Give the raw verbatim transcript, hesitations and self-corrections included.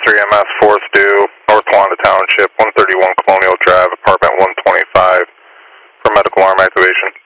three M S, fourth due, North Wanda Township, one thirty-one Colonial Drive, apartment one twenty-five, for medical arm activation.